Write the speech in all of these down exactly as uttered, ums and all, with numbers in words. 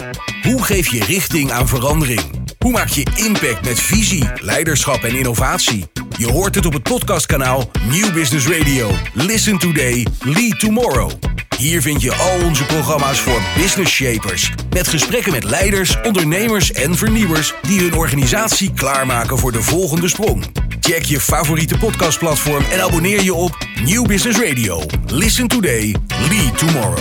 Hoe geef je richting aan verandering? Hoe maak je impact met visie, leiderschap en innovatie? Je hoort het op het podcastkanaal Nieuw Business Radio. Listen today, lead tomorrow. Hier vind je al onze programma's voor business shapers. Met gesprekken met leiders, ondernemers en vernieuwers die hun organisatie klaarmaken voor de volgende sprong. Check je favoriete podcastplatform en abonneer je op Nieuw Business Radio. Listen today, lead tomorrow.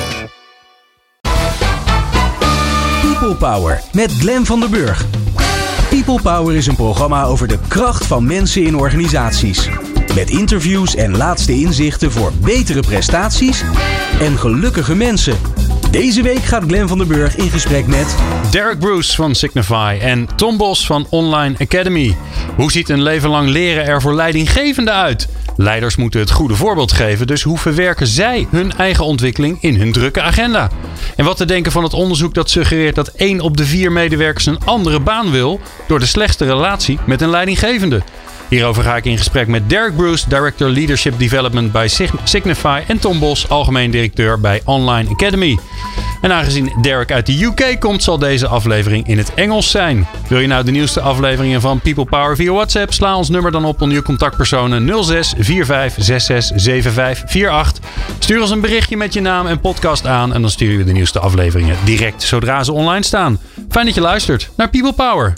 People Power met Glenn van der Burg. People Power is een programma over de kracht van mensen in organisaties. Met interviews en laatste inzichten voor betere prestaties en gelukkige mensen. Deze week gaat Glenn van der Burg in gesprek met Derek Bruce van Signify en Tom Bos van Online Academy. Hoe ziet een leven lang leren er voor leidinggevenden uit? Leiders moeten het goede voorbeeld geven, dus hoe verwerken zij hun eigen ontwikkeling in hun drukke agenda? En wat te denken van het onderzoek dat suggereert dat één op de vier medewerkers een andere baan wil door de slechte relatie met een leidinggevende? Hierover ga ik in gesprek met Derek Bruce, Director Leadership Development bij Signify, en Tom Bos, Algemeen Directeur bij Online Academy. En aangezien Derek uit de U K komt, zal deze aflevering in het Engels zijn. Wil je nou de nieuwste afleveringen van People Power via WhatsApp? Sla ons nummer dan op onder je contactpersonen nul zes vier vijf zes zes zeven vijf vier acht. Stuur ons een berichtje met je naam en podcast aan en dan sturen we de nieuwste afleveringen direct zodra ze online staan. Fijn dat je luistert naar People Power.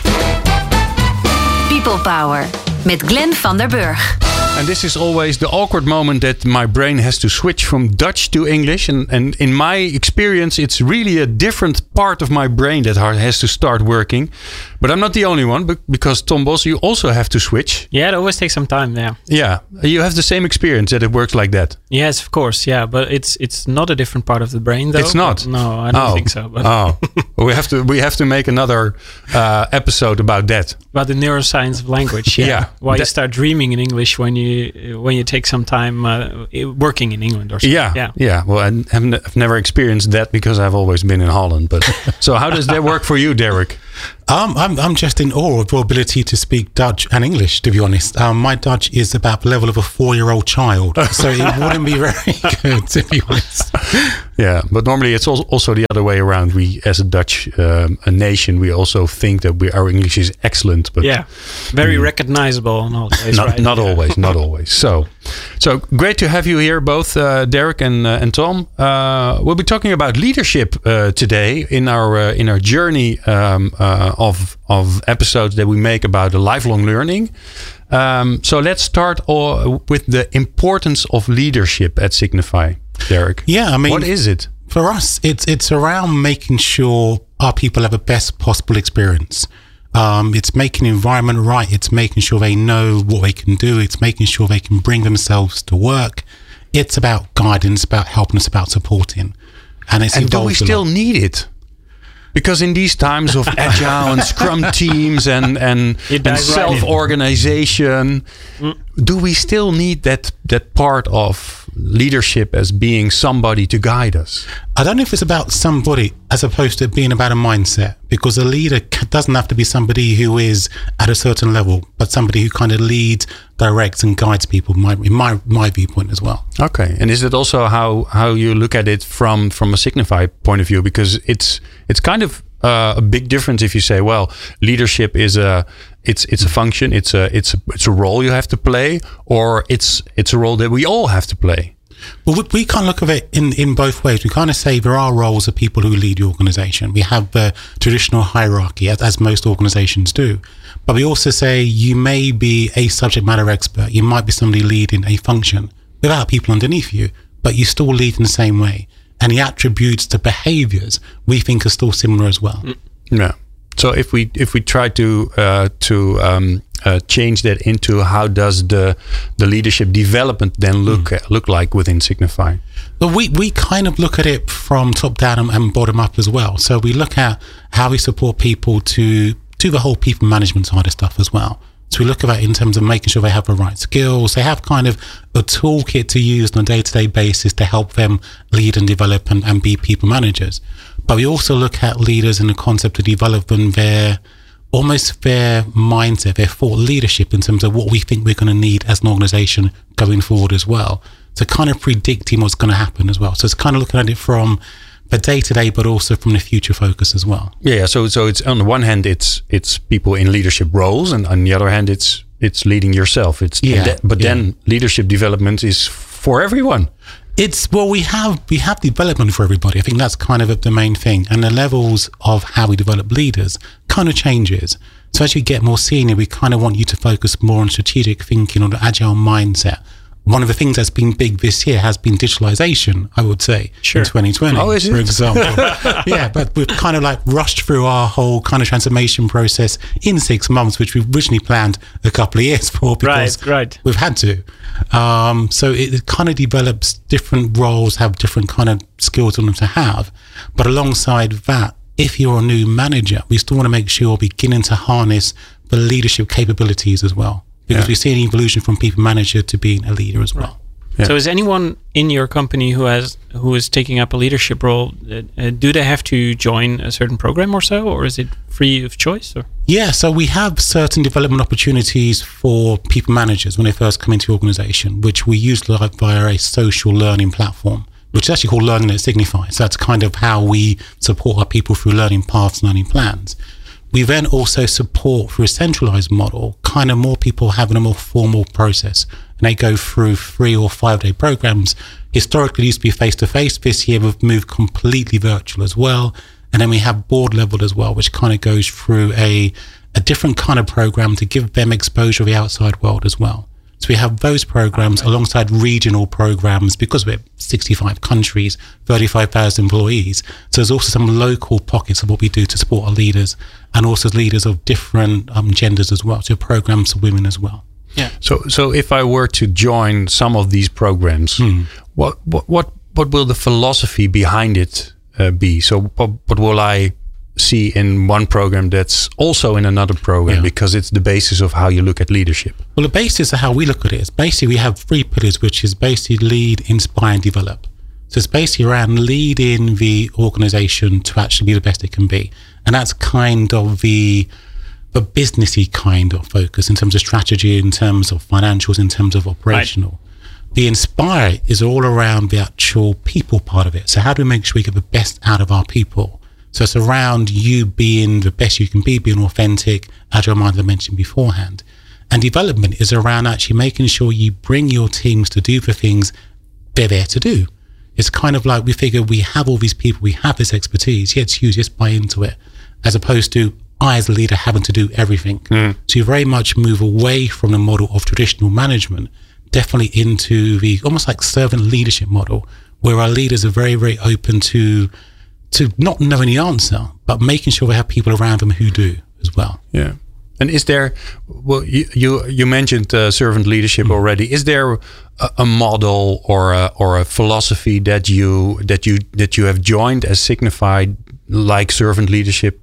People Power met Glenn van der Burg. And this is always the awkward moment that my brain has to switch from Dutch to English. And, and in my experience, it's really a different part of my brain that has to start working. But I'm not the only one, because Tom Bos, you also have to switch. Yeah, it always takes some time, yeah. Yeah, you have the same experience that it works like that. Yes, of course, yeah. But it's it's not a different part of the brain, though. It's not? No, I don't oh. think so. But oh, we have to we have to make another uh, episode about that. About the neuroscience of language, yeah. yeah. Why that, you start dreaming in English when you when you take some time uh, working in England or something. Yeah, yeah. yeah. Well, I have I've never experienced that because I've always been in Holland. But so how does that work for you, Derek? Um, I'm I'm just in awe of your ability to speak Dutch and English, to be honest. Um, my Dutch is about the level of a four-year-old child, so it wouldn't be very good, to be honest. Yeah, but normally it's also the other way around. We, as a Dutch um, a nation, we also think that we, our English is excellent. But yeah, very um, recognizable on all days, not, right? Not yeah. always, not always. So, so great to have you here, both uh, Derek and uh, and Tom. Uh, we'll be talking about leadership uh, today in our uh, in our journey um, uh, of of episodes that we make about the lifelong learning. Um, so let's start all with the importance of leadership at Signify. Derek, yeah, I mean, what is it for us? It's it's around making sure our people have the best possible experience. Um, it's making the environment right. It's making sure they know what they can do. It's making sure they can bring themselves to work. It's about guidance, about helping us, about supporting. And it's and do we still need it? Because in these times of agile and scrum teams and and, and self-organization, mm. do we still need that that part of leadership as being somebody to guide us? I don't know if it's about somebody as opposed to being about a mindset, because a leader doesn't have to be somebody who is at a certain level, but somebody who kind of leads, directs and guides people, my, in my, my viewpoint as well. Okay. And is it also how, how you look at it from, from a Signify point of view? Because it's it's kind of uh, a big difference if you say, well, leadership is a it's it's a function, it's a it's a it's a role you have to play, or it's it's a role that we all have to play. Well, we, we kind of look at it in, in both ways. We kind of say there are roles of people who lead the organization. We have the traditional hierarchy, as, as most organizations do. But we also say you may be a subject matter expert. You might be somebody leading a function without people underneath you, but you still lead in the same way. And the attributes to behaviors we think are still similar as well. Yeah. So if we if we try to uh, to um, uh, change that into how does the the leadership development then look mm. uh, look like within Signify? Well, we we kind of look at it from top down and, and bottom up as well. So we look at how we support people to to the whole people management side of stuff as well. So we look at it in terms of making sure they have the right skills. They have kind of a toolkit to use on a day-to-day basis to help them lead and develop and, and be people managers. But we also look at leaders in the concept of developing their, almost their mindset, their thought leadership in terms of what we think we're going to need as an organization going forward as well. So kind of predicting what's going to happen as well. So it's kind of looking at it from but day to day, but also from the future focus as well. Yeah, so so it's on the one hand it's it's people in leadership roles, and on the other hand it's it's leading yourself. It's yeah, that, but yeah. then leadership development is for everyone. It's well, we have we have development for everybody. I think that's kind of the main thing, and the levels of how we develop leaders kind of changes. So as you get more senior, we kind of want you to focus more on strategic thinking, on the agile mindset. One of the things that's been big this year has been digitalization, I would say, Sure. in twenty twenty, Oh, is for it? example. Yeah, but we've kind of like rushed through our whole kind of transformation process in six months, which we originally planned a couple of years for because Right, right. we've had to. Um, so it, it kind of develops different roles, have different kind of skills on them to have. But alongside that, if you're a new manager, we still want to make sure you're beginning to harness the leadership capabilities as well. Because Yeah. we see an evolution from people manager to being a leader as well. Yeah. So is anyone in your company who has who is taking up a leadership role, uh, uh, do they have to join a certain program or so, or is it free of choice? Or? Yeah, so we have certain development opportunities for people managers when they first come into the organization, which we use like via a social learning platform, which is actually called Learning at Signify. So that's kind of how we support our people through learning paths, learning plans. We then also support through a centralized model, kind of more people having a more formal process. And they go through three or five day programs. Historically, it used to be face-to-face. This year, we've moved completely virtual as well. And then we have board level as well, which kind of goes through a, a different kind of program to give them exposure to the outside world as well. So we have those programs alongside regional programs because we're sixty-five countries, thirty-five thousand employees. So there's also some local pockets of what we do to support our leaders and also leaders of different um, genders as well. So programs for women as well. Yeah. So so if I were to join some of these programs, Hmm. what, what what what will the philosophy behind it uh, be? So what, what will I see in one program that's also in another program, Yeah. because it's the basis of how you look at leadership? Well, the basis of how we look at it is basically we have three pillars, which is basically lead, inspire, and develop. So it's basically around leading the organization to actually be the best it can be. And that's kind of the the businessy kind of focus in terms of strategy, in terms of financials, in terms of operational. Right. The inspire is all around the actual people part of it. So how do we make sure we get the best out of our people? So it's around you being the best you can be, being authentic, agile minded, I mentioned beforehand. And development is around actually making sure you bring your teams to do the things they're there to do. It's kind of like we figure we have all these people, we have this expertise, let's use, just buy into it, as opposed to I as a leader having to do everything. Mm. So you very much move away from the model of traditional management, definitely into the almost like servant leadership model, where our leaders are very, very open to to not knowing the answer, but making sure we have people around them who do as well. Yeah. And is there, well, you you, you mentioned uh, servant leadership mm-hmm. already. Is there a, a model or a, or a philosophy that you that you that you have joined as Signify, like servant leadership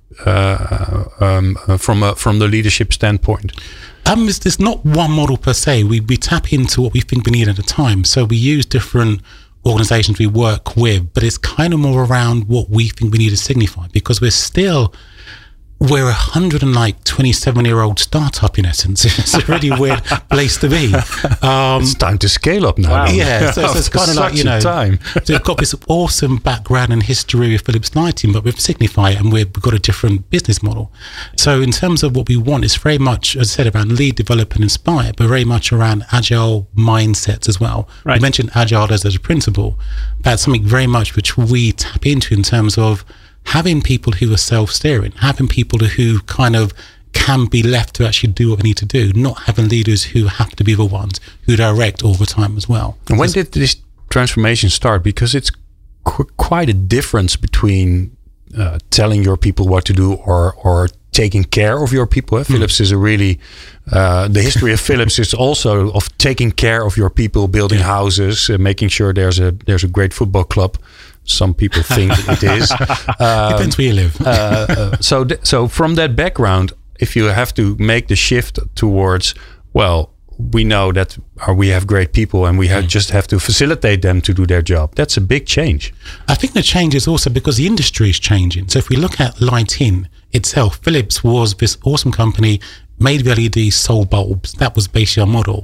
uh, um, uh, from a, from the leadership standpoint? Um, it's, there's not one model per se. We we tap into what we think we need at the time. So we use different organizations we work with, but it's kind of more around what we think we need to signify, because we're still we're a hundred and like twenty-seven year old startup in essence. It's a really weird place to be. Um, it's time to scale up now. Wow. Yeah, so, so it's kind of like, you know, time. So we've got this awesome background and history with Phillips Lighting, but with Signify, and we've got a different business model. So in terms of what we want, it's very much, as I said, around lead, develop, and inspire, but very much around agile mindsets as well. Right. You mentioned agile as, as a principle. That's something very much which we tap into in terms of having people who are self-steering, having people who kind of can be left to actually do what they need to do, not having leaders who have to be the ones who direct all the time as well. And when did this transformation start? Because it's qu- quite a difference between uh, telling your people what to do or or taking care of your people. Mm. Philips is a really, uh, the history of Philips is also of taking care of your people, building yeah. houses, uh, making sure there's a there's a great football club. Some people think it is. Um, Depends where you live. uh, uh, so, th- so from that background, if you have to make the shift towards, well, we know that uh, we have great people and we have, mm. just have to facilitate them to do their job. That's a big change. I think the change is also because the industry is changing. So if we look at lighting itself, Philips was this awesome company, made L E D, sold bulbs. That was basically our model.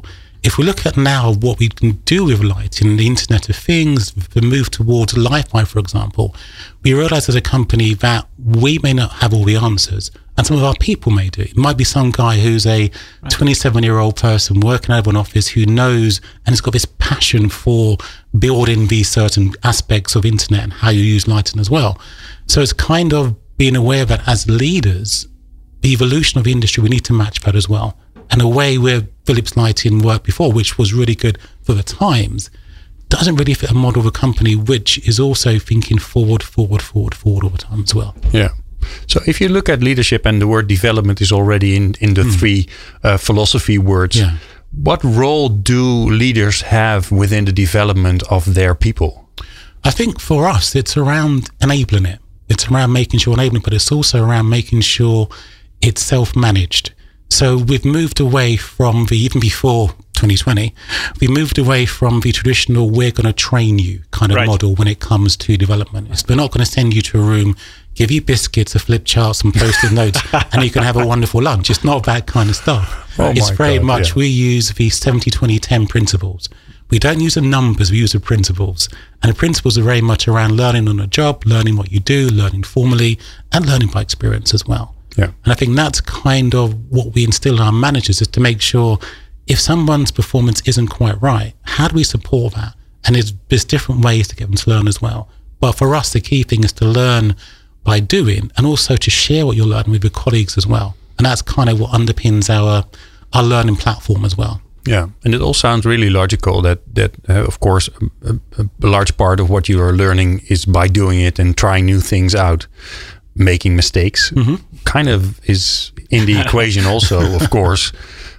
if we look at now what we can do with lighting, the Internet of Things, the move towards Li-Fi, for example, we realize as a company that we may not have all the answers, and some of our people may do. It might be some guy who's a twenty-seven-year-old person working out of an office who knows and has got this passion for building these certain aspects of internet and how you use lighting as well. So it's kind of being aware that as leaders, the evolution of the industry, we need to match that as well. And a way where Philips Lighting worked before, which was really good for the times, doesn't really fit a model of a company which is also thinking forward, forward, forward, forward all the time as well. Yeah. So if you look at leadership, and the word development is already in, in the mm. three uh, philosophy words, yeah. what role do leaders have within the development of their people? I think for us, it's around enabling it. It's around making sure enabling, but it's also around making sure it's self-managed. So we've moved away from the, even before twenty twenty, we moved away from the traditional we're going to train you kind of right. model when it comes to development. It's, we're not going to send you to a room, give you biscuits, a flip chart, some post-it notes, and you can have a wonderful lunch. It's not that kind of stuff. Oh it's very God, much, yeah. we use the seventy twenty ten principles. We don't use the numbers, we use the principles. And the principles are very much around learning on a job, learning what you do, learning formally, and learning by experience as well. Yeah. And I think that's kind of what we instill in our managers, is to make sure if someone's performance isn't quite right, how do we support that? And there's, there's different ways to get them to learn as well. But for us, the key thing is to learn by doing, and also to share what you're learning with your colleagues as well. And that's kind of what underpins our our learning platform as well. Yeah, and it all sounds really logical that, that uh, of course, a, a large part of what you are learning is by doing it and trying new things out. Making mistakes mm-hmm. kind of is in the equation also, of course.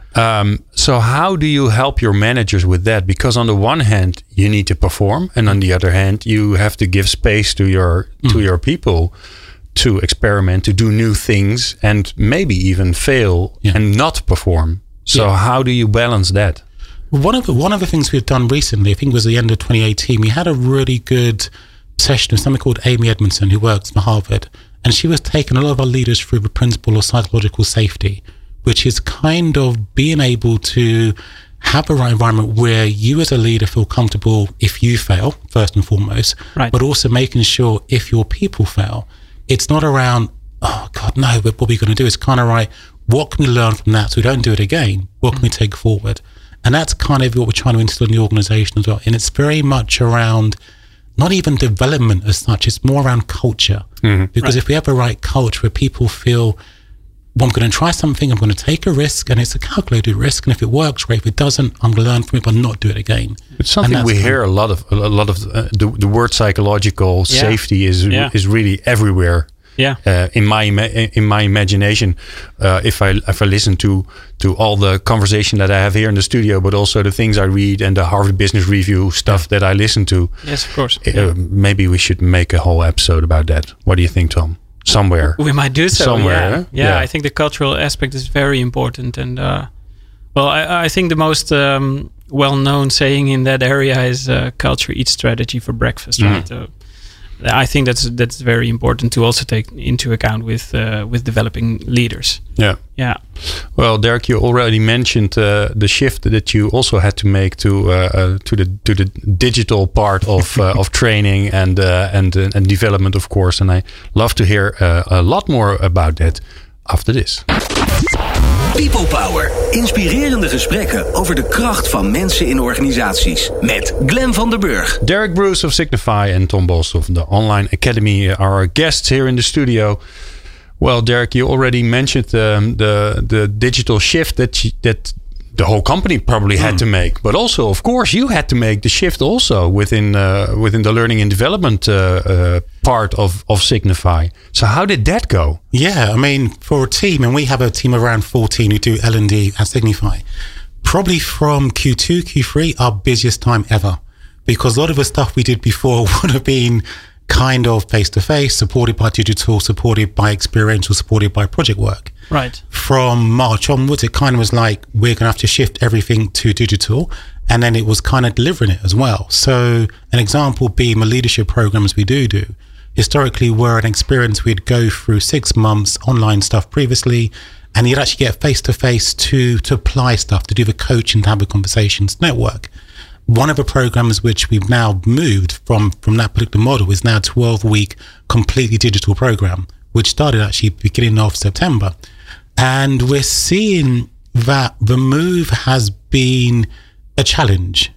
Um, so how do you help your managers with that? Because on the one hand, you need to perform, and on the other hand, you have to give space to your mm. to your people to experiment, to do new things, and maybe even fail yeah. and not perform. So yeah. how do you balance that? One of the, one of the things we've done recently, I think it was the end of twenty eighteen, we had a really good session with somebody called Amy Edmondson, who works for Harvard. And she was taking a lot of our leaders through the principle of psychological safety, which is kind of being able to have a right environment where you as a leader feel comfortable if you fail, first and foremost, right. but also making sure if your people fail, it's not around, oh God, no, but what we're going to do is kind of right, what can we learn from that so we don't do it again? What can mm-hmm. we take forward? And that's kind of what we're trying to instill in the organization as well. And it's very much around not even development as such, it's more around culture. Mm-hmm. Because right. if we have a right culture where people feel, well, I'm going to try something, I'm going to take a risk, and it's a calculated risk, and if it works, great. If it doesn't, I'm going to learn from it, but not do it again. It's something we hear a lot of. A lot of uh, the, the word psychological yeah. safety is yeah. is really everywhere. Yeah. Uh, in my in my imagination, uh, if I if I listen to to all the conversation that I have here in the studio, but also the things I read and the Harvard Business Review stuff yeah. that I listen to. Yes, of course. Uh, yeah. Maybe we should make a whole episode about that. What do you think, Tom? Somewhere we might do so. Somewhere, yeah. Eh? Yeah, yeah. I think the cultural aspect is very important, and uh, well, I, I think the most um, well-known saying in that area is uh, "culture eats strategy for breakfast." Mm. Right. Uh, I think that's that's very important to also take into account with uh, with developing leaders. Yeah, yeah. Well, Derek, you already mentioned uh, the shift that you also had to make to uh, uh, to the to the digital part of uh, of training and uh, and uh, and development, of course. And I love to hear uh, a lot more about that after this. People Power. Inspirerende gesprekken over de kracht van mensen in organisaties. Met Glenn van der Burg. Derek Bruce of Signify and Tom Bos of the Online Academy are our guests here in the studio. Well, Derek, you already mentioned um, the the digital shift that you, that the whole company probably had mm. to make, but also, of course, you had to make the shift also within uh, within the learning and development uh, uh, part of of Signify. So how did that go? Yeah, I mean, for a team, and we have a team of around fourteen who do L and D at Signify. Probably from Q two, Q three, our busiest time ever, because a lot of the stuff we did before would have been kind of face-to-face, supported by digital, supported by experiential, supported by project work. Right. From March onwards, it kind of was like, we're going to have to shift everything to digital. And then it was kind of delivering it as well. So an example being the leadership programs we do do historically were an experience we'd go through six months online stuff previously, and you'd actually get face to face to to apply stuff, to do the coaching, to have the conversations, network. One of the programs which we've now moved from from that particular model is now a twelve week completely digital program, which started actually beginning of September. And we're seeing that the move has been a challenge.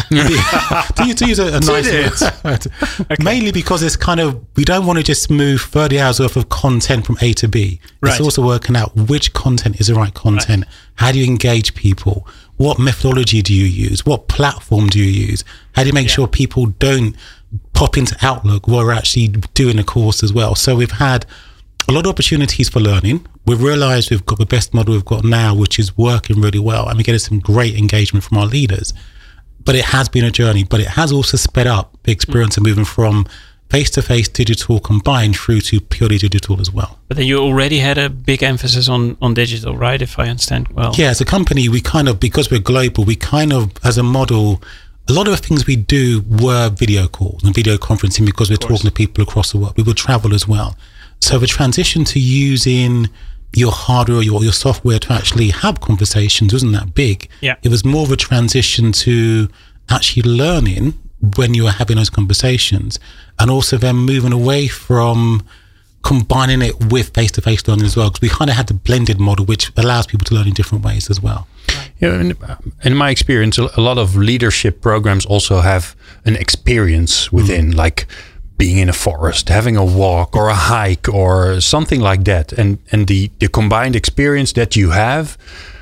to, use, to use a, a nice word. Okay. Mainly because it's kind of, we don't want to just move thirty hours worth of content from A to B. Right. It's also working out which content is the right content. Right. How do you engage people? What methodology do you use? What platform do you use? How do you make yeah. sure people don't pop into Outlook while we're actually doing a course as well? So we've had a lot of opportunities for learning. We've realized we've got the best model we've got now, which is working really well. And we're getting some great engagement from our leaders. But it has been a journey, but it has also sped up the experience mm-hmm. of moving from face-to-face digital combined through to purely digital as well. But then you already had a big emphasis on, on digital, right? If I understand well. Yeah, as a company, we kind of, because we're global, we kind of, as a model, a lot of the things we do were video calls and video conferencing because we're talking to people across the world. We would travel as well. So the transition to using your hardware or your, your software to actually have conversations wasn't that big. Yeah. It was more of a transition to actually learning when you were having those conversations, and also then moving away from combining it with face-to-face learning as well, because we kind of had the blended model, which allows people to learn in different ways as well. Yeah, in, in my experience, a lot of leadership programs also have an experience within, mm. like being in a forest, having a walk or a hike or something like that. And and the, the combined experience that you have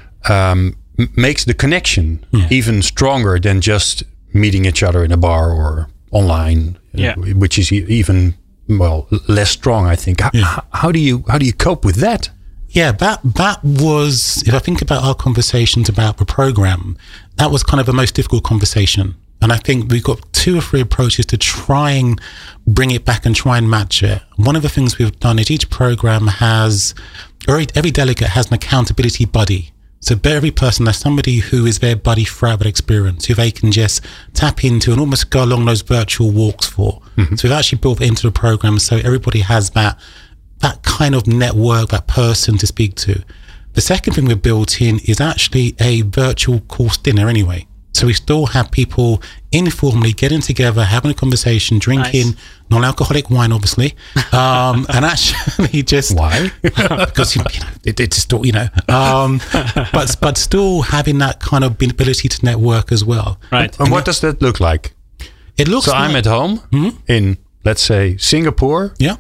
um, m- makes the connection yeah. even stronger than just meeting each other in a bar or online, yeah. uh, which is e- even, well, less strong, I think. How, yeah. how do you how do you cope with that? Yeah, that that was, if I think about our conversations about the program, that was kind of the most difficult conversation. And I think we've got two or three approaches to try and bring it back and try and match it. One of the things we've done is each program has, or every delegate has an accountability buddy. So every person, there's somebody who is their buddy throughout that experience, who they can just tap into and almost go along those virtual walks for. Mm-hmm. So we've actually built it into the program so everybody has that that kind of network, that person to speak to. The second thing we've built in is actually a virtual course dinner anyway. So we still have people informally getting together, having a conversation, drinking nice. non-alcoholic wine, obviously, um, and actually just why? because you know it, it's still you know, um, but but still having that kind of ability to network as well. Right. And, and what it, does that look like? It looks. So like, I'm at home mm-hmm. in, let's say, Singapore. Yeah.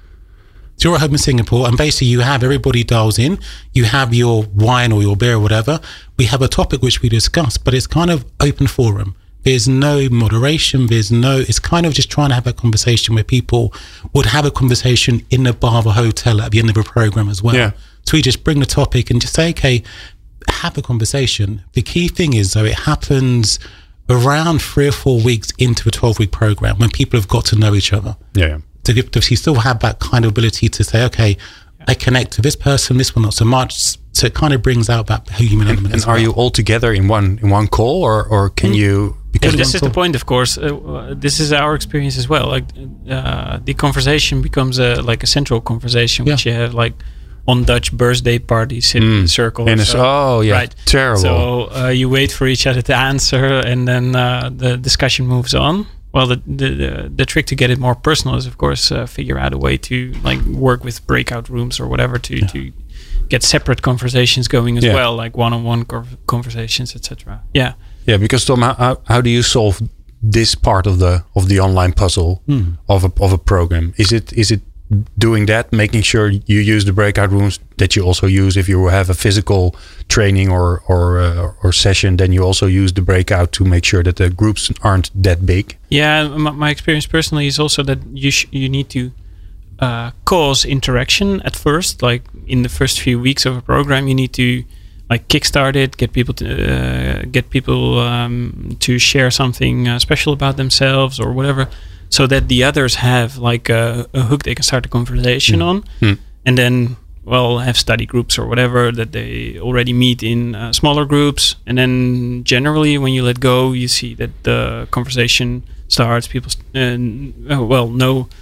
So you're at home in Singapore, and basically you have everybody dials in. You have your wine or your beer or whatever. We have a topic which we discuss, but it's kind of open forum. There's no moderation. There's no, it's kind of just trying to have a conversation where people would have a conversation in the bar of a hotel at the end of a program as well. Yeah. So we just bring the topic and just say, okay, have a conversation. The key thing is, though, it happens around three or four weeks into a twelve week program when people have got to know each other. Yeah. To, to you still have that kind of ability to say, okay, I connect to this person, this one not so much. So it kind of brings out that human element. And, as and are well. you all together in one in one call, or or can mm. you? Because yeah, this is the point, of course. Uh, this is our experience as well. Like uh, the conversation becomes a like a central conversation, which yeah. you have like on Dutch birthday parties in mm. a circle. And so. Oh yeah, right. Terrible. So uh, you wait for each other to answer, and then uh, the discussion moves on. Well, the, the the trick to get it more personal is, of course, uh, figure out a way to like work with breakout rooms or whatever to, yeah. to get separate conversations going as yeah. well, like one-on-one conversations, et cetera. Yeah, yeah. Because Tom, how how do you solve this part of the of the online puzzle mm. of a of a program? Is it is it doing that, making sure you use the breakout rooms that you also use if you have a physical training or or uh, or session, then you also use the breakout to make sure that the groups aren't that big? Yeah, my, my experience personally is also that you sh- you need to uh, cause interaction at first. Like in the first few weeks of a program, you need to like kickstart it, get people to uh, get people um, to share something uh, special about themselves or whatever, so that the others have like a, a hook they can start a conversation mm. on. Mm. And then, well, have study groups or whatever that they already meet in uh, smaller groups. And then generally when you let go, you see that the conversation starts. People, uh, well, know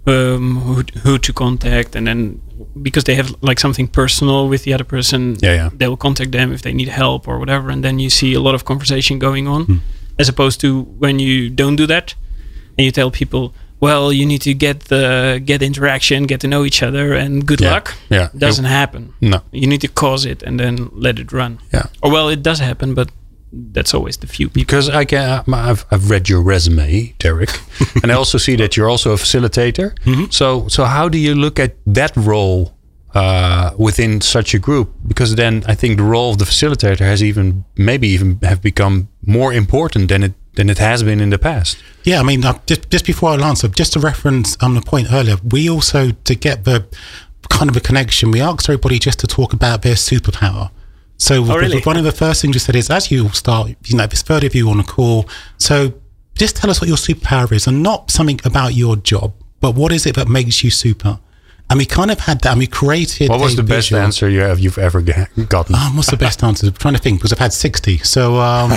um, who who to contact, and then because they have like something personal with the other person, Yeah, yeah. they will contact them if they need help or whatever, and then you see a lot of conversation going on, Hmm. as opposed to when you don't do that and you tell people, well, you need to get the get interaction, get to know each other, and good Yeah, luck. yeah. Doesn't happen. No. You need to cause it and then let it run. Yeah. Or well, it does happen, but that's always the few people. Because I can, I've, I've read your resume, Derek, and I also see that you're also a facilitator. So, so how do you look at that role uh, within such a group? Because then I think the role of the facilitator has even maybe even have become more important than it than it has been in the past. Yeah, I mean, uh, just, just before I answer, just to reference on the point earlier, we also, to get the kind of a connection, we asked everybody just to talk about their superpower. So Oh, really? one of the first things we said is, as you start, you know, there's thirty of you on a call, so just tell us what your superpower is, and not something about your job, but what is it that makes you super? And we kind of had that, and we created What was a the best visual. answer you have you've ever g- gotten? Um, what's the best answer? I'm trying to think, because I've had sixty. So um,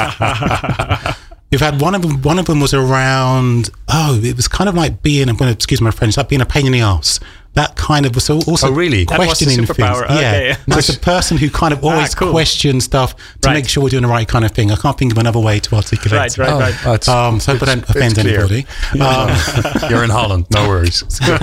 we've had one of them. One of them was around. Oh, it was kind of like being. I'm going to excuse my French. Like being a pain in the ass. That kind of was also Oh, really? That was the questioning superpower. things. Okay, Yeah, yeah. And it's a person who kind of always cool. questions stuff to Right. make sure we're doing the right kind of thing. I can't think of another way to articulate. Right, right, Oh, right. oh, it's- Um, so, but don't it's offend clear. anybody. Um, You're in Holland, no worries.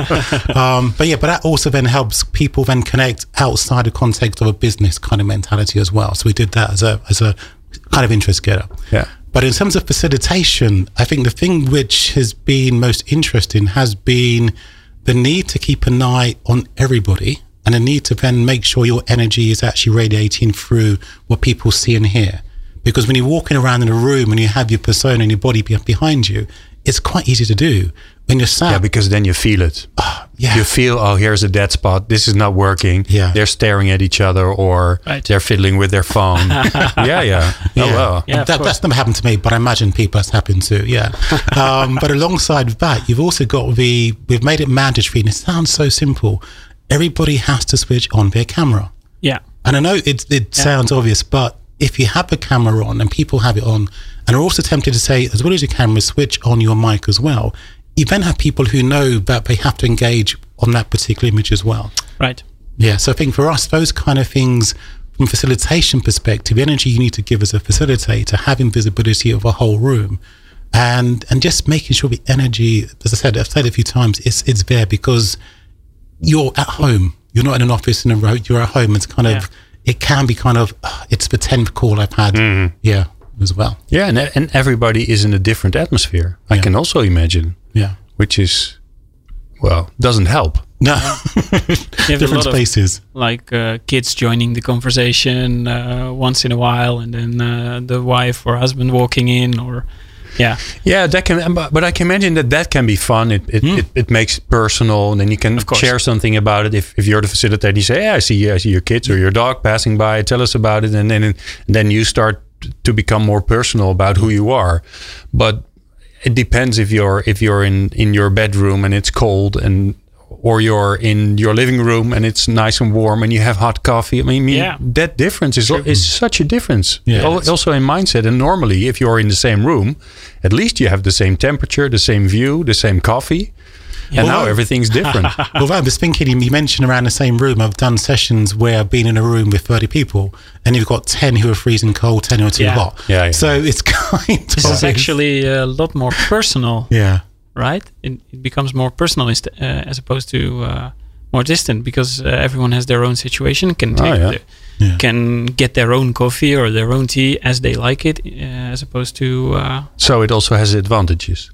um, but yeah, but that also then helps people then connect outside the context of a business kind of mentality as well. So we did that as a as a kind of interest getter. Yeah. But in terms of facilitation, I think the thing which has been most interesting has been the need to keep an eye on everybody, and the need to then make sure your energy is actually radiating through what people see and hear. Because when you're walking around in a room and you have your persona and your body be- behind you, it's quite easy to do. When you're sat, Yeah, because then you feel it. yeah. You feel, oh, here's a dead spot. This is not working. Yeah. They're staring at each other, or Right. they're fiddling with their phone. yeah, yeah. Oh, well. Yeah, of that, course. that's never happened to me, but I imagine people that's happened to. Yeah, um, but alongside of that, you've also got the we've made it mandatory, and it sounds so simple. Everybody has to switch on their camera, Yeah. and I know it it sounds obvious, but if you have the camera on and people have it on, and are also tempted to say, as well as your camera, switch on your mic as well, you then have people who know that they have to engage on that particular image as well. Right. Yeah, so I think for us, those kind of things, from a facilitation perspective, the energy you need to give as a facilitator, having visibility of a whole room, and and just making sure the energy, as I said, I've said it a few times, it's it's there because you're at home. You're not in an office in a row. You're at home. It's kind of, Yeah. it can be kind of, uh, it's the tenth call I've had, yeah, as well. Yeah, and, and everybody is in a different atmosphere. I Yeah. can also imagine, Yeah. which is, well, doesn't help. No, You have a different lot of spaces. like uh, kids joining the conversation uh, once in a while, and then uh, the wife or husband walking in, or yeah, Yeah, that can, but but I can imagine that that can be fun. It it, it, it makes it personal, and then you can course. share something about it. If, if you're the facilitator, you say, "Yeah, I see, I see your kids or your dog passing by. Tell us about it," and then and then you start to become more personal about who you are. But it depends if you're if you're in in your bedroom and it's cold, and or you're in your living room and it's nice and warm and you have hot coffee. I mean, Yeah. that difference is is such a difference. Yeah. Al- Also in mindset. And normally, if you're in the same room, at least you have the same temperature, the same view, the same coffee. And now Well, everything's different. Well, I was thinking, you mentioned around the same room. I've done sessions where I've been in a room with thirty people, and you've got ten who are freezing cold, ten who are too Yeah. hot. Yeah, yeah. So it's kind this of is actually a lot more personal, yeah, right? It, it becomes more personal inst- uh, as opposed to uh, more distant, because uh, everyone has their own situation, can take Oh, yeah. the, Yeah. can get their own coffee or their own tea as they like it, uh, as opposed to uh, So it also has advantages.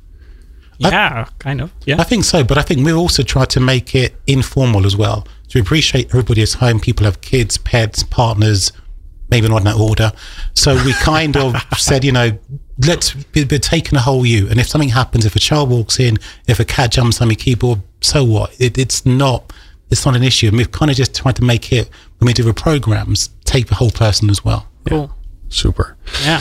yeah, kind of, yeah. I think so. But I think we've also tried to make it informal as well, to appreciate everybody at home. People have kids, pets, partners, maybe not in that order. So we kind of said, you know, let's be, be taking a whole you. And if something happens, if a child walks in, if a cat jumps on my keyboard, so what? It, it's not. It's not an issue. And we've kind of just tried to make it, when we do the programs, take the whole person as well. Cool. Super. Yeah.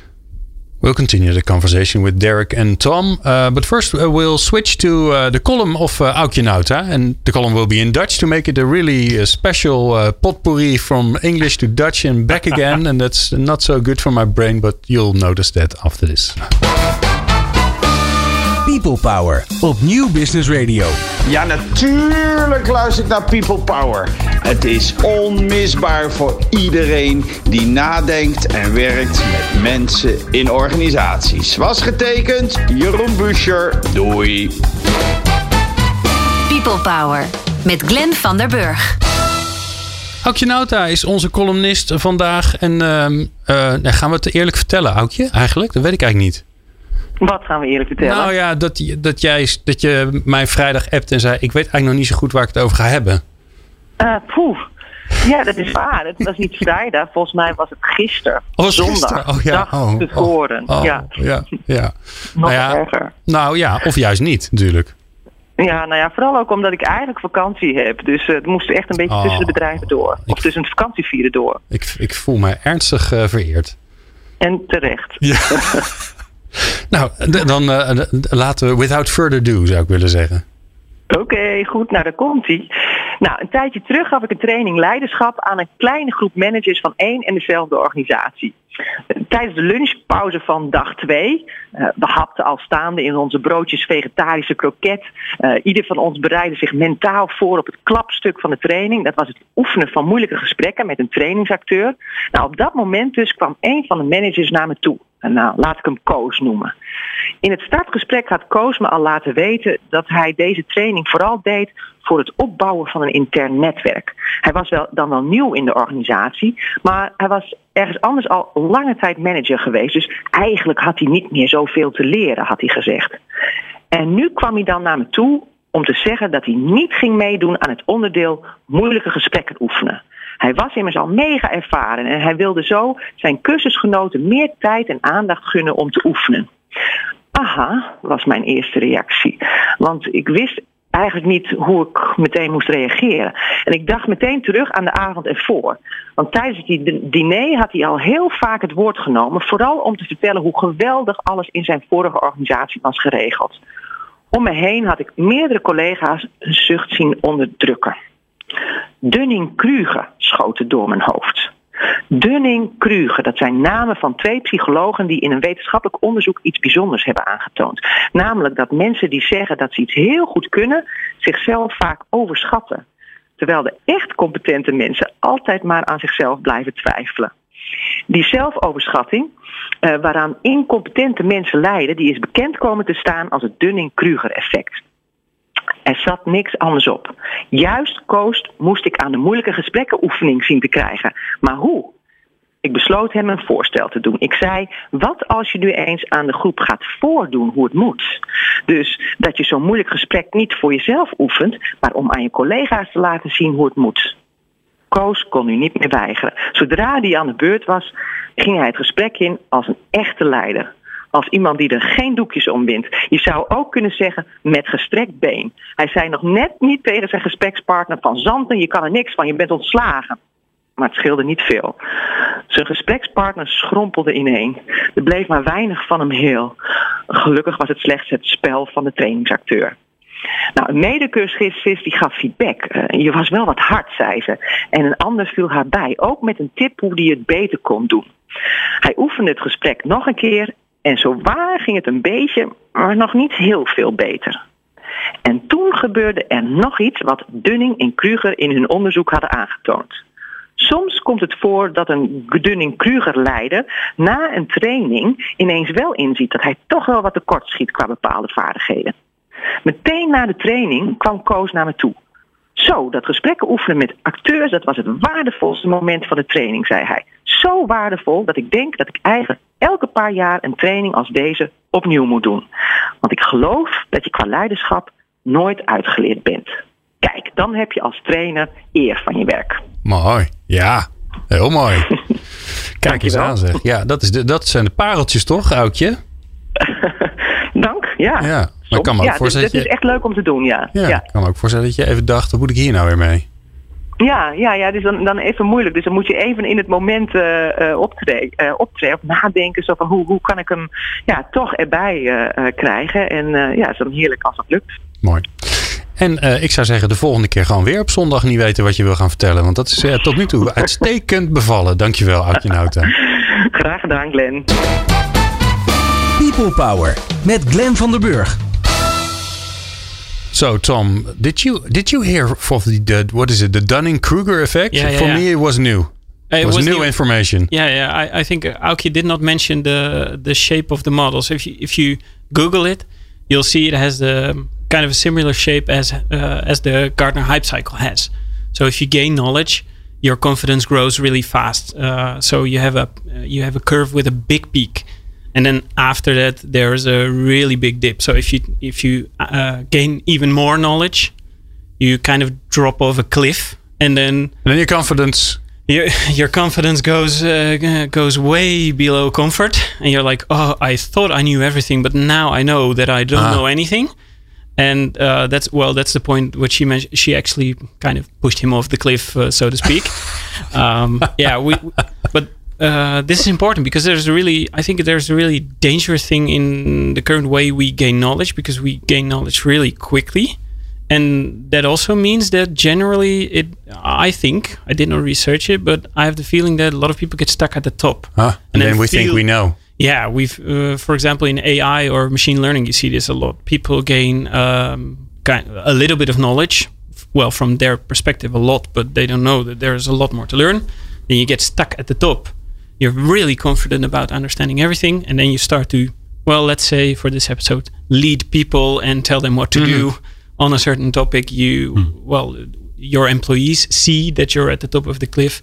We'll continue the conversation with Derek and Tom. Uh, but first, uh, we'll switch to uh, the column of uh, Aukje Nauta. And the column will be in Dutch to make it a really uh, special uh, potpourri from English to Dutch and back again. And that's not so good for my brain, but you'll notice that after this. People Power op Nieuw Business Radio. Ja, natuurlijk luister ik naar People Power. Het is onmisbaar voor iedereen die nadenkt en werkt met mensen in organisaties. Was getekend, Jeroen Buescher. Doei. People Power met Glenn van der Burg. Aukje Nauta is onze columnist vandaag. En uh, uh, gaan we het eerlijk vertellen, Aukje? Eigenlijk? Dat weet ik eigenlijk niet. Wat gaan we eerlijk vertellen? Nou ja, dat, dat, jij, dat je mij vrijdag appt en zei... ik weet eigenlijk nog niet zo goed waar ik het over ga hebben. Uh, poeh. Ja, dat is waar. Het was niet vrijdag. Volgens mij was het gisteren. Oh, was zondag. Gisteren? Oh, ja. Dag oh, tevoren. Oh, oh, ja. ja, ja. Nog nou ja, erger. Nou ja, of juist niet natuurlijk. Ja, nou ja, vooral ook omdat ik eigenlijk vakantie heb. Dus uh, het moest echt een beetje oh, tussen de bedrijven door. Of ik, tussen het vakantievieren door. Ik, ik voel me ernstig uh, vereerd. En terecht. Ja. Nou, d- dan uh, d- laten we without further ado, zou ik willen zeggen. Oké, okay, goed. Nou, daar komt-ie. Nou, een tijdje terug gaf ik een training leiderschap aan een kleine groep managers van één en dezelfde organisatie. Tijdens de lunchpauze van dag twee, uh, we hapten al staande in onze broodjes vegetarische kroket. Uh, ieder van ons bereidde zich mentaal voor op het klapstuk van de training. Dat was het oefenen van moeilijke gesprekken met een trainingsacteur. Nou, op dat moment dus kwam een van de managers naar me toe. En nou, laat ik hem Koos noemen. In het startgesprek had Koos me al laten weten dat hij deze training vooral deed voor het opbouwen van een intern netwerk. Hij was wel, dan wel nieuw in de organisatie, maar hij was ergens anders al lange tijd manager geweest. Dus eigenlijk had hij niet meer zoveel te leren, had hij gezegd. En nu kwam hij dan naar me toe om te zeggen dat hij niet ging meedoen aan het onderdeel moeilijke gesprekken oefenen. Hij was immers al mega ervaren en hij wilde zo zijn cursusgenoten meer tijd en aandacht gunnen om te oefenen. Aha, was mijn eerste reactie. Want ik wist eigenlijk niet hoe ik meteen moest reageren. En ik dacht meteen terug aan de avond ervoor. Want tijdens het diner had hij al heel vaak het woord genomen, vooral om te vertellen hoe geweldig alles in zijn vorige organisatie was geregeld. Om me heen had ik meerdere collega's een zucht zien onderdrukken. Dunning-Kruger schoot het door mijn hoofd. Dunning-Kruger, dat zijn namen van twee psychologen die in een wetenschappelijk onderzoek iets bijzonders hebben aangetoond. Namelijk dat mensen die zeggen dat ze iets heel goed kunnen, zichzelf vaak overschatten. Terwijl de echt competente mensen altijd maar aan zichzelf blijven twijfelen. Die zelfoverschatting, uh, waaraan incompetente mensen lijden, die is bekend komen te staan als het Dunning-Kruger effect. Er zat niks anders op. Juist Koos moest ik aan de moeilijke gesprekkenoefening zien te krijgen. Maar hoe? Ik besloot hem een voorstel te doen. Ik zei, wat als je nu eens aan de groep gaat voordoen hoe het moet? Dus dat je zo'n moeilijk gesprek niet voor jezelf oefent, maar om aan je collega's te laten zien hoe het moet. Koos kon nu niet meer weigeren. Zodra hij aan de beurt was, ging hij het gesprek in als een echte leider. Als iemand die er geen doekjes om bindt. Je zou ook kunnen zeggen met gestrekt been. Hij zei nog net niet tegen zijn gesprekspartner van Zanten, je kan er niks van, je bent ontslagen. Maar het scheelde niet veel. Zijn gesprekspartner schrompelde ineen. Er bleef maar weinig van hem heel. Gelukkig was het slechts het spel van de trainingsacteur. Nou, een medecursist die gaf feedback. Uh, je was wel wat hard, zei ze. En een ander viel haar bij. Ook met een tip hoe hij het beter kon doen. Hij oefende het gesprek nog een keer. En zowaar ging het een beetje, maar nog niet heel veel beter. En toen gebeurde er nog iets wat Dunning en Kruger in hun onderzoek hadden aangetoond. Soms komt het voor dat een Dunning-Kruger-leider na een training ineens wel inziet dat hij toch wel wat tekort schiet qua bepaalde vaardigheden. Meteen na de training kwam Koos naar me toe. Zo, dat gesprekken oefenen met acteurs, dat was het waardevolste moment van de training, zei hij. Zo waardevol dat ik denk dat ik eigenlijk elke paar jaar een training als deze opnieuw moet doen. Want ik geloof dat je qua leiderschap nooit uitgeleerd bent. Kijk, dan heb je als trainer eer van je werk. Mooi, ja, heel mooi. Kijk eens aan zeg. Ja, dat, is de, dat zijn de pareltjes toch, Aukje? Dank, ja. Ja, maar kan me ook ja, voorstellen. Het is echt leuk om te doen, ja. Ja, ja. Ik kan me ook voorstellen dat je even dacht, wat moet ik hier nou weer mee? Ja, ja, ja, dus dan, dan even moeilijk. Dus dan moet je even in het moment uh, uh, optreden, uh, optreden of nadenken. Zo van hoe, hoe kan ik hem ja, toch erbij uh, uh, krijgen. En uh, ja, het is dan heerlijk als dat lukt. Mooi. En uh, ik zou zeggen de volgende keer gewoon weer op zondag niet weten wat je wil gaan vertellen. Want dat is uh, tot nu toe uitstekend bevallen. Dankjewel, Aukje Nauta. Graag gedaan, Glenn. People Power met Glenn van der Burg. So, Tom, did you did you hear of the, the what is it, the Dunning-Kruger effect? Yeah, yeah, For yeah. me, it was new. It, it was, was new, new information. Yeah, yeah. I, I think Aukje did not mention the the shape of the model. So if you if you Google it, you'll see it has the kind of a similar shape as uh, as the Gartner Hype Cycle has. So if you gain knowledge, your confidence grows really fast. Uh, so you have a you have a curve with a big peak, and then after that there is a really big dip. So if you if you uh, gain even more knowledge, you kind of drop off a cliff, and then and then your confidence. Your, your confidence goes uh, goes way below comfort, and you're like, oh, I thought I knew everything, but now I know that I don't ah. know anything. And uh, that's well, that's the point which she mentioned. She actually kind of pushed him off the cliff, uh, so to speak. um, yeah, we. But uh, this is important because there's really, I think there's a really dangerous thing in the current way we gain knowledge, because we gain knowledge really quickly. And that also means that generally, it. I think I did not research it, but I have the feeling that a lot of people get stuck at the top. Huh? And, and then, then we feel, think we know. Yeah, we've. Uh, for example, in A I or machine learning, you see this a lot. People gain um, kind of a little bit of knowledge, well, from their perspective, a lot, but they don't know that there's a lot more to learn. Then you get stuck at the top. You're really confident about understanding everything, and then you start to, well, let's say for this episode, lead people and tell them what to mm-hmm. do. On a certain topic, you hmm. well, your employees see that you're at the top of the cliff,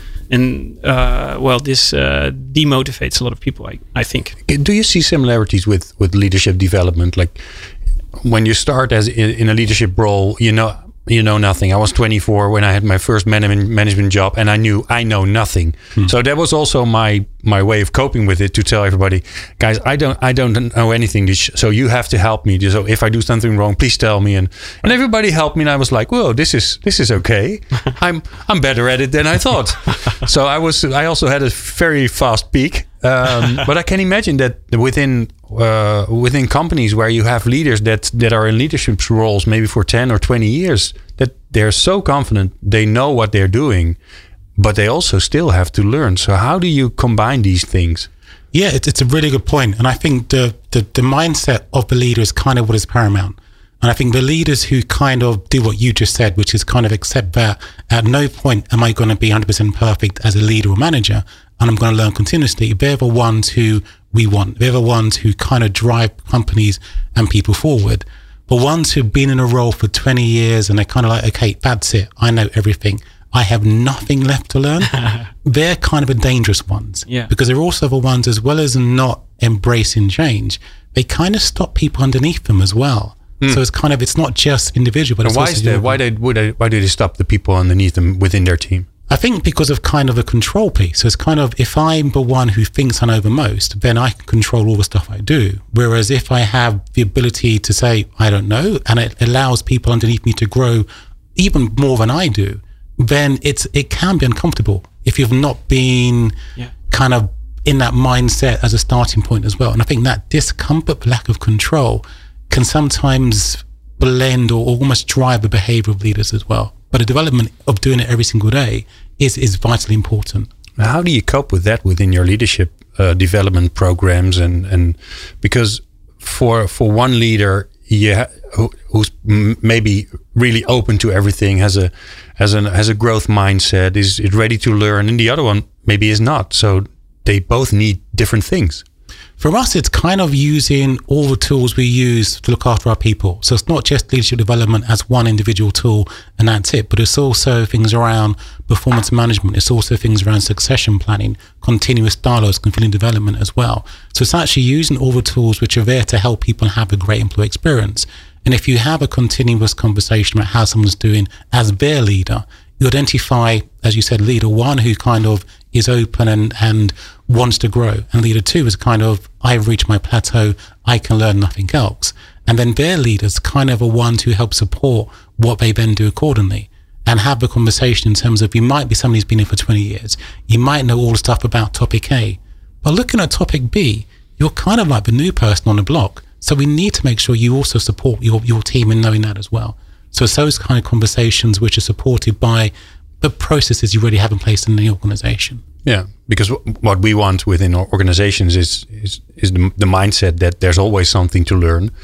and uh, well, this uh, demotivates a lot of people. I, I think. Do you see similarities with, with leadership development? Like when you start as in, in a leadership role, you know you know nothing. I was twenty-four when I had my first management management job, and I knew I know nothing. Hmm. So that was also my my way of coping with it, to tell everybody, guys, I don't I don't know anything. So you have to help me. So if I do something wrong, please tell me. And and everybody helped me, and I was like, whoa, this is this is okay. I'm I'm better at it than I thought. So I was I also had a very fast peak. Um, but I can imagine that within uh, within companies where you have leaders that, that are in leadership roles maybe for ten or twenty years, that they're so confident they know what they're doing, but they also still have to learn. So how do you combine these things? Yeah, it's, it's a really good point. And I think the, the, the mindset of the leader is kind of what is paramount. And I think the leaders who kind of do what you just said, which is kind of accept that at no point am I going to be one hundred percent perfect as a leader or manager, and I'm going to learn continuously. They're the ones who we want. They're the ones who kind of drive companies and people forward. But ones who've been in a role for twenty years and they're kind of like, okay, that's it. I know everything. I have nothing left to learn. They're kind of the dangerous ones. Yeah. Because they're also the ones, as well as not embracing change, they kind of stop people underneath them as well. Mm. So it's kind of, it's not just individual, but and it's why also is that? Why did would they, why do they stop the people underneath them within their team? I think because of kind of a control piece. So it's kind of, if I'm the one who thinks I know the most, then I can control all the stuff I do. Whereas if I have the ability to say, I don't know, and it allows people underneath me to grow even more than I do, then it's it can be uncomfortable if you've not been yeah. kind of in that mindset as a starting point as well. And I think that discomfort, lack of control, can sometimes blend or almost drive the behavior of leaders as well. But the development of doing it every single day is, is vitally important. How do you cope with that within your leadership uh, development programs? And, and because for for one leader, yeah, who, who's m- maybe really open to everything, has a has a has a growth mindset, is, is ready to learn, and the other one maybe is not. So they both need different things. For us, it's kind of using all the tools we use to look after our people. So it's not just leadership development as one individual tool and that's it, but it's also things around performance management. It's also things around succession planning, continuous dialogues, continuing development as well. So it's actually using all the tools which are there to help people have a great employee experience. And if you have a continuous conversation about how someone's doing as their leader, you identify, as you said, leader one who kind of is open and, and wants to grow. And leader two is kind of, I've reached my plateau, I can learn nothing else. And then their leaders kind of are ones who help support what they then do accordingly and have the conversation in terms of, you might be somebody who's been here for twenty years. You might know all the stuff about topic A, but looking at topic B, you're kind of like the new person on the block. So we need to make sure you also support your, your team in knowing that as well. So it's those kind of conversations which are supported by the processes you already have in place in the organization. Yeah, because w- what we want within our organizations is is, is the, the mindset that there's always something to learn.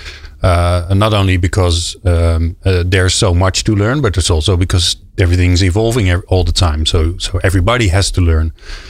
Uh, not only because um, uh, there's so much to learn, but it's also because everything's evolving ev- all the time. So, so everybody has to learn.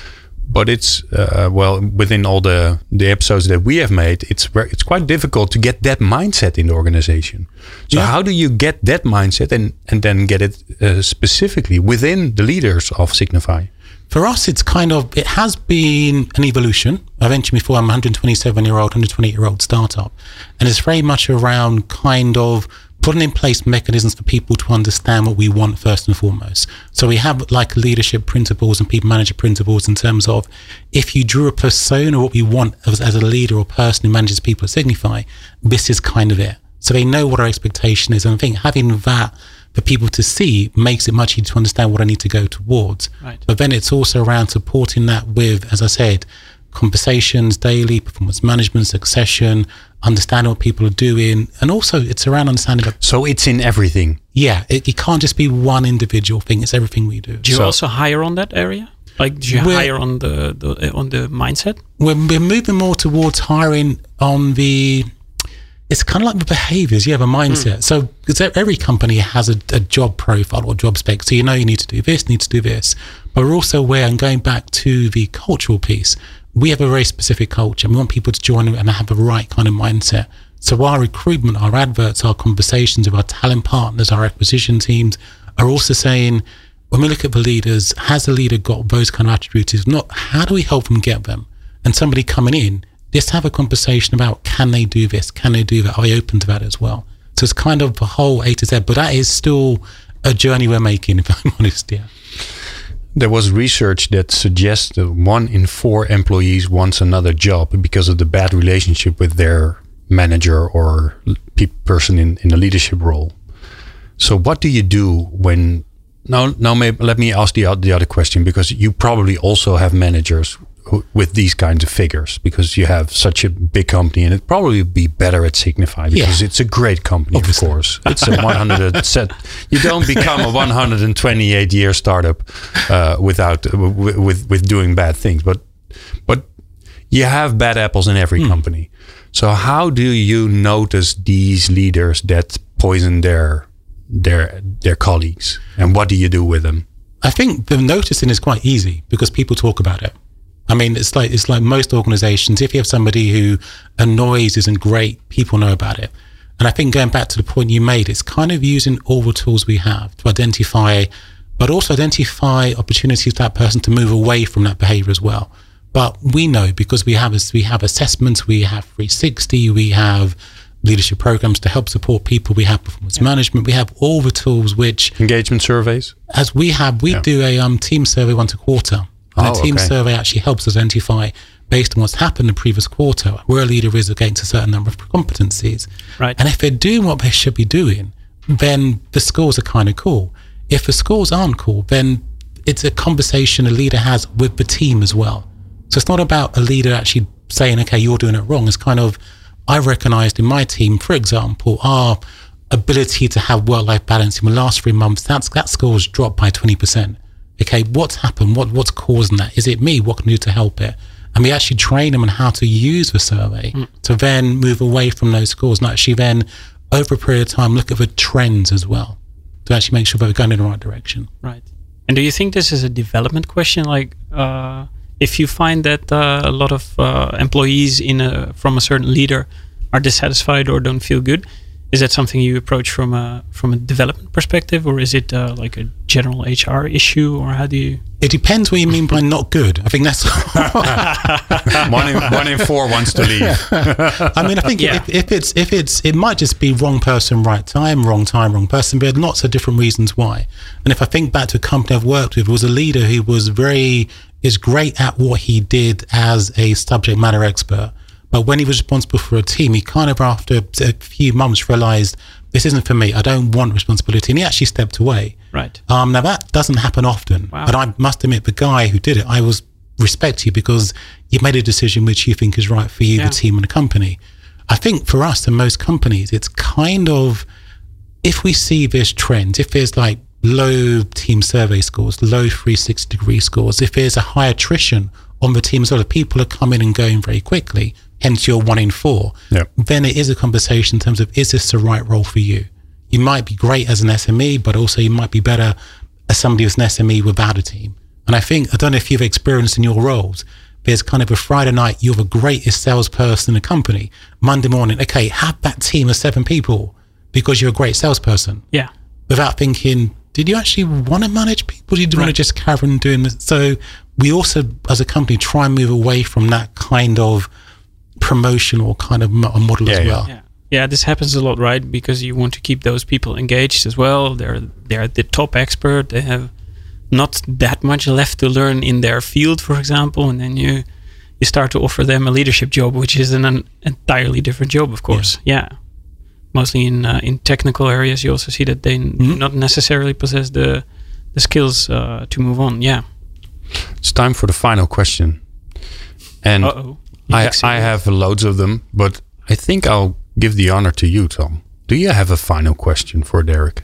But it's uh, well within all the, the episodes that we have made, it's very, it's quite difficult to get that mindset in the organization. So, yeah. How do you get that mindset and and then get it uh, specifically within the leaders of Signify? For us, it's kind of, it has been an evolution. I mentioned before, I'm a one hundred twenty-seven year old, one hundred twenty-eight year old startup. And it's very much around kind of putting in place mechanisms for people to understand what we want first and foremost. So we have like leadership principles and people manager principles in terms of if you drew a persona, what we want as, as a leader or person who manages people at Signify, this is kind of it. So they know what our expectation is. And I think having that for people to see makes it much easier to understand what I need to go towards. Right. But then it's also around supporting that with, as I said, conversations daily, performance management, succession, understanding what people are doing. And also it's around understanding that. So it's in everything. Yeah. It, it can't just be one individual thing. It's everything we do. Do you so, also hire on that area? Like, do you hire on the, the on the mindset? We're, we're moving more towards hiring on the, it's kind of like the behaviors. You have a mindset. Mm. So because every company has a, a job profile or job spec. So you know you need to do this, need to do this. But we're also aware, and going back to the cultural piece, we have a very specific culture. And we want people to join and have the right kind of mindset. So our recruitment, our adverts, our conversations with our talent partners, our acquisition teams are also saying, when we look at the leaders, has the leader got those kind of attributes? If not, how do we help them get them? And somebody coming in, just have a conversation about, can they do this? Can they do that? Are they open to that as well? So it's kind of the whole A to Z, but that is still a journey we're making, if I'm honest, yeah. There was research that suggests that one in four employees wants another job because of the bad relationship with their manager or pe- person in, in a leadership role. So what do you do when... Now, now maybe let me ask the, the other question, because you probably also have managers who, with these kinds of figures, because you have such a big company, and it'd probably be better at Signify because yeah. It's a great company, Obviously. Of course. It's a one hundred set. You don't become a one hundred twenty-eight year startup uh, without uh, w- with with doing bad things, but but you have bad apples in every mm. company. So how do you notice these leaders that poison their their their colleagues, and what do you do with them? I think the noticing is quite easy because people talk about it. I mean, it's like it's like most organizations. If you have somebody who annoys isn't great, people know about it. And I think going back to the point you made, it's kind of using all the tools we have to identify, but also identify opportunities for that person to move away from that behavior as well. But we know because we have we have assessments, we have three sixty, we have leadership programs to help support people. We have performance yeah. management. We have all the tools which... Engagement surveys? As we have, we yeah. do a um, team survey once a quarter. And oh, a team okay. survey actually helps us identify, based on what's happened in the previous quarter, where a leader is against a certain number of competencies. Right. And if they're doing what they should be doing, then the scores are kind of cool. If the scores aren't cool, then it's a conversation a leader has with the team as well. So it's not about a leader actually saying, okay, you're doing it wrong. It's kind of, I recognized in my team, for example, our ability to have work-life balance in the last three months, that's, that score has dropped by twenty percent. Okay, what's happened? What What's causing that? Is it me? What can I do to help it? And we actually train them on how to use the survey mm. to then move away from those scores and actually then, over a period of time, look at the trends as well to actually make sure that we're going in the right direction. Right. And do you think this is a development question? Like, uh, if you find that uh, a lot of uh, employees in a, from a certain leader are dissatisfied or don't feel good, is that something you approach from a from a development perspective, or is it uh, like a general H R issue, or how do you? It depends what you mean by not good. I think that's one in one in four wants to leave. I mean, I think yeah. if, if it's if it's it might just be wrong person, right time, wrong time, wrong person. But there are lots of different reasons why. And if I think back to a company I've worked with, it was a leader who was very is great at what he did as a subject matter expert. But when he was responsible for a team, he kind of, after a few months, realized this isn't for me. I don't want responsibility. And he actually stepped away. Right. Um, now, that doesn't happen often. Wow. But I must admit, the guy who did it, I was respect you because you made a decision which you think is right for you, yeah. the team, and the company. I think for us and most companies, it's kind of, if we see this trend, if there's like low team survey scores, low three sixty degree scores, if there's a high attrition on the team as well. If people are coming and going very quickly, hence you're one in four, Yep. then it is a conversation in terms of, is this the right role for you? You might be great as an S M E, but also you might be better as somebody who's an S M E without a team. And I think, I don't know if you've experienced in your roles, there's kind of a Friday night, you're the greatest salesperson in a company. Monday morning, okay, have that team of seven people because you're a great salesperson. Yeah. Without thinking, did you actually want to manage people? Did you want to just carry on doing this? So we also, as a company, try and move away from that kind of promotional kind of mo- model Yeah, as yeah. well. Yeah. Yeah, this happens a lot, right? Because you want to keep those people engaged as well. They're they're the top expert. They have not that much left to learn in their field, for example, and then you you start to offer them a leadership job, which is an, an entirely different job, of course. Yeah, yeah. Mostly in uh, in technical areas, you also see that they Mm-hmm. n- not necessarily possess the the skills uh, to move on. Yeah. It's time for the final question. And Uh oh. I, I have loads of them, but I think I'll give the honor to you, Tom. Do you have a final question for Derek?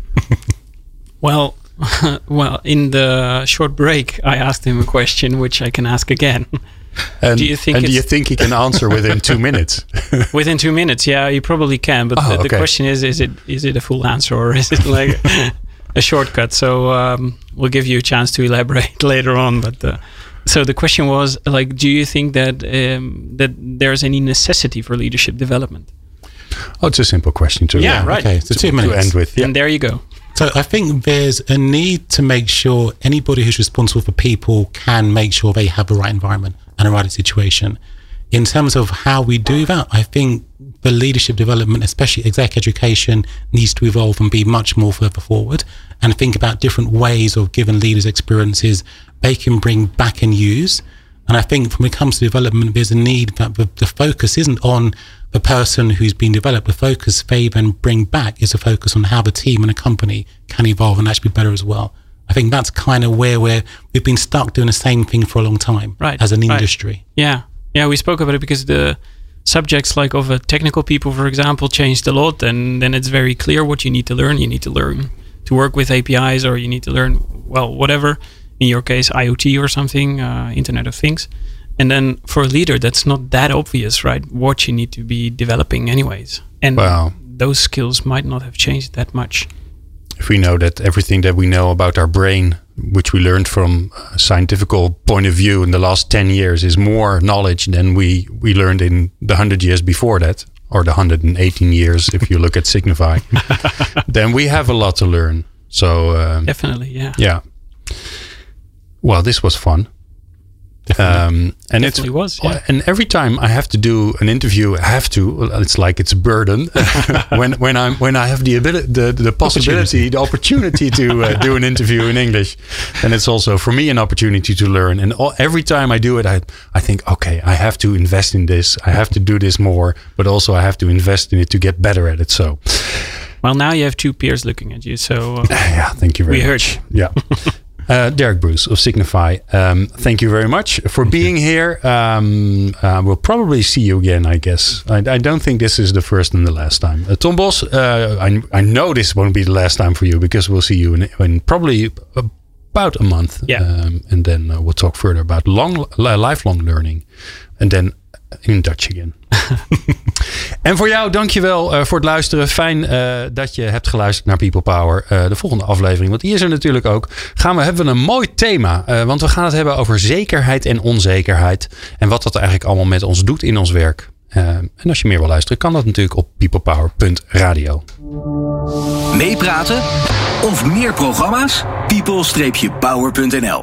Well, well, in the short break, I asked him a question which I can ask again. And Do you think and do you it's- think he can answer within two minutes? Within two minutes, yeah, you probably can. But Oh, the, the okay. question is: is it is it a full answer or is it like a shortcut? So um, we'll give you a chance to elaborate later on. But uh, so the question was like, do you think that um, that there's any necessity for leadership development? Oh, it's a simple question to Yeah, right. Okay, so two to minutes. end with. Yeah. And there you go. So I think there's a need to make sure anybody who's responsible for people can make sure they have the right environment and the right situation. In terms of how we do that, I think the leadership development, especially exec education, needs to evolve and be much more further forward and think about different ways of giving leaders experiences they can bring back and use. And I think when it comes to development, there's a need that the, the focus isn't on the person who's been developed. The focus they then bring back is a focus on how the team and a company can evolve and actually be better as well. I think that's kind of where we're, we've been stuck doing the same thing for a long time Right, as an right. industry. Yeah, yeah, we spoke about it because the subjects like of a technical people, for example, changed a lot, and then it's very clear what you need to learn. You need to learn to work with A P Is, or you need to learn, well, whatever. In your case, I O T or something, uh, Internet of Things. And then for a leader, that's not that obvious, right? What you need to be developing anyways. And Wow. those skills might not have changed that much. If we know that everything that we know about our brain, which we learned from a scientific point of view in the last ten years, is more knowledge than we, we learned in the one hundred years before that, or the one hundred eighteen years if you look at Signify, then we have a lot to learn. So, um, Definitely, yeah. yeah. Well, this was fun. Um, and Definitely was, yeah. And every time I have to do an interview, I have to. It's like it's a burden when when I'm when I have the ability, the the possibility, the opportunity to uh, do an interview in English, and it's also for me an opportunity to learn. And all, every time I do it, I I think, okay, I have to invest in this. I have to do this more, but also I have to invest in it to get better at it. So, Well, now you have two peers looking at you, so uh, yeah, thank you very we much. heard you. Yeah. Uh, Derek Bruce of Signify, um, thank you very much for being here. Um, uh, we'll probably see you again, I guess. I, I don't think this is the first and the last time. Uh, Tom Bos, uh, I, I know this won't be the last time for you because we'll see you in, in probably about a month. Yeah. Um, and then uh, we'll talk further about long, lifelong learning. And then in Dutch again. En voor jou, dankjewel uh, voor het luisteren. Fijn uh, dat je hebt geluisterd naar People Power. Uh, de volgende aflevering, want die is er natuurlijk ook. Gaan we hebben we een mooi thema. Uh, want we gaan het hebben over zekerheid en onzekerheid. En wat dat eigenlijk allemaal met ons doet in ons werk. Uh, en als je meer wil luisteren, kan dat natuurlijk op peoplepower punt radio. Meepraten of meer programma's? people dash power punt n l